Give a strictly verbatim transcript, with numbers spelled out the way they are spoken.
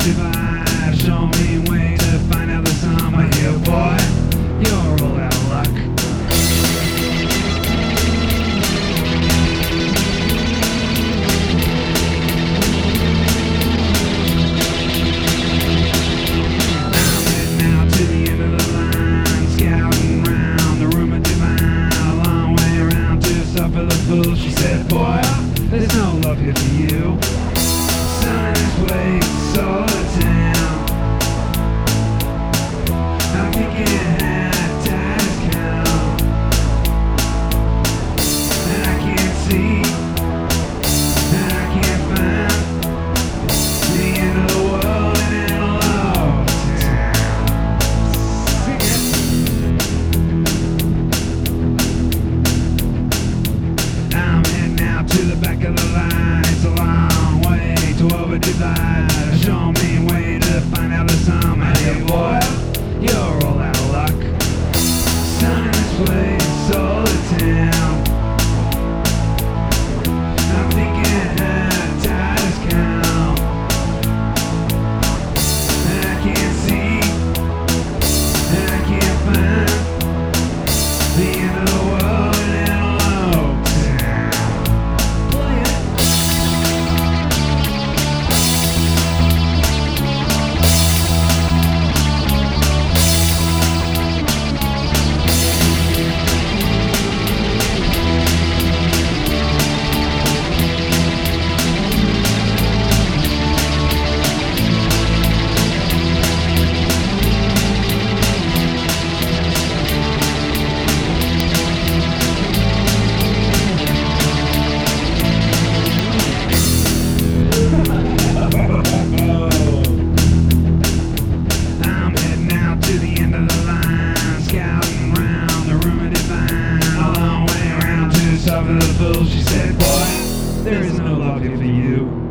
divide. Show me a way to find out the sum of here, boy. You're all out of luck. I'm heading out to the end of the line, scouting round the room of divine. A long way around to suffer the fool. She said, boy, there's no love here for you. Sun is place, all the town. I'm thinking how time is count, and I can't see, and I can't find the end of the world in a low town. Sing it. I'm heading out to the back of the line. It's a long way to over divide. Show me a way to find out the sum. Hey boy, you're all out of luck. Sun in this place, all the town. I'm thinking how tide is count, and I can't see, and I can't find the end of the world in a low town. Play it. I'm heading out to the end of the line, scouting round the room of divine. A long way around to suffer the fool. She said, boy, there is no love here for you.